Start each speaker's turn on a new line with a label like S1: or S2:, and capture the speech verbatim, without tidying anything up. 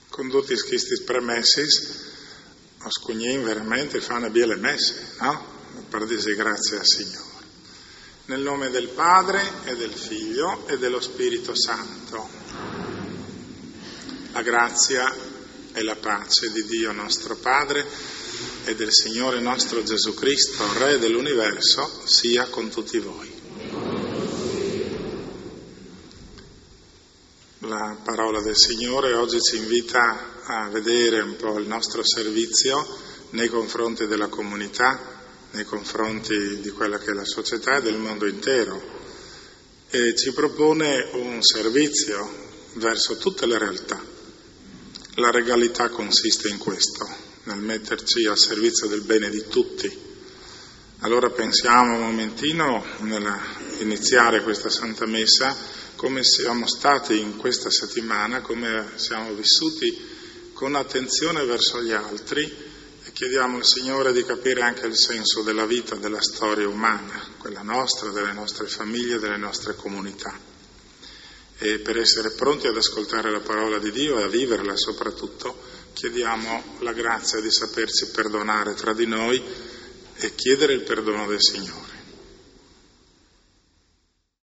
S1: Condutis quistis premessis, os cugnin veramente fa una biele messe, no? Per dire grazie al Signore. Nel nome del Padre e del Figlio e dello Spirito Santo. La grazia e la pace di Dio nostro Padre e del Signore nostro Gesù Cristo, Re dell'universo, sia con tutti voi. La parola del Signore oggi ci invita a vedere un po' il nostro servizio nei confronti della comunità, nei confronti di quella che è la società e del mondo intero, e ci propone un servizio verso tutte le realtà. La regalità consiste in questo, nel metterci al servizio del bene di tutti. Allora pensiamo un momentino nell'iniziare questa Santa Messa come siamo stati in questa settimana, come siamo vissuti con attenzione verso gli altri, e chiediamo al Signore di capire anche il senso della vita, della storia umana, quella nostra, delle nostre famiglie, delle nostre comunità. E per essere pronti ad ascoltare la parola di Dio e a viverla soprattutto, chiediamo la grazia di saperci perdonare tra di noi e chiedere il perdono del Signore.